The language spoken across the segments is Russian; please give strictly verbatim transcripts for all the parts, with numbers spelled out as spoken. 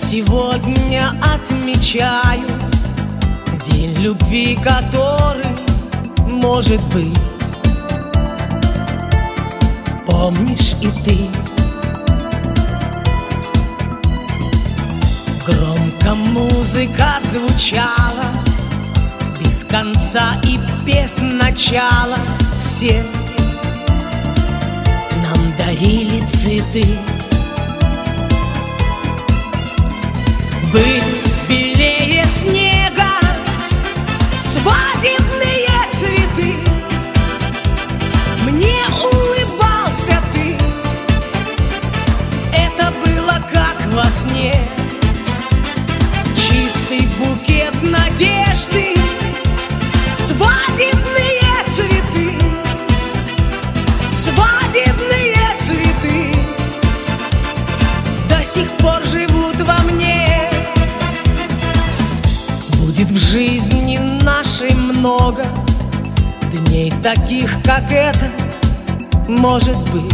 Сегодня отмечаю день любви, который, может быть, помнишь и ты. Громко музыка звучала, без конца и без начала. Все нам дарили цветы. Были белее снега свадебные цветы. Мне улыбался ты, это было как во сне. Чистый букет надежды, свадебные цветы, свадебные цветы до сих пор живут во мне. Будет в жизни нашей много дней таких, как этот, может быть.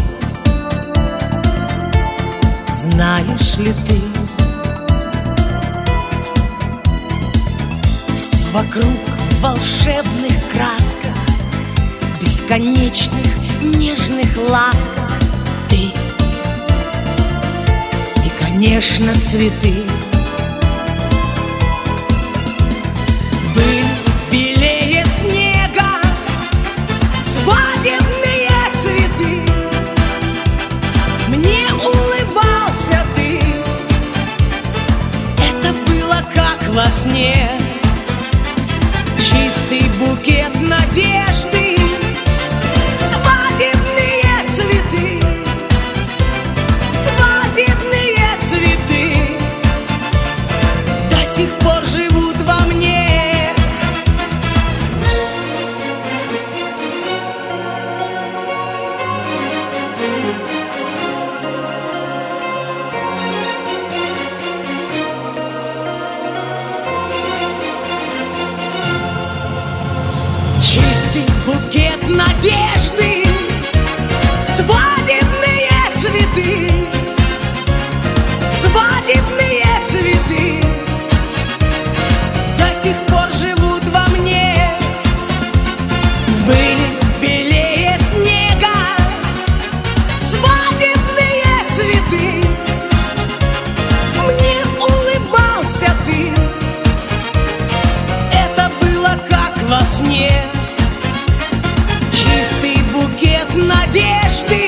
Знаешь ли ты, все вокруг в волшебных красках, бесконечных нежных ласках. Ты и, конечно, цветы. Были белее снега свадебные цветы. Мне улыбался ты, это было как во сне. Чистый букет надежды, свадебные цветы, свадебные цветы до сих пор живут во мне. Чистый букет надежды, свадебные цветы, свадебные цветы до сих пор живут во мне. Были белее снега свадебные цветы. Мне улыбался ты, это было как во сне. Чистый букет надежды,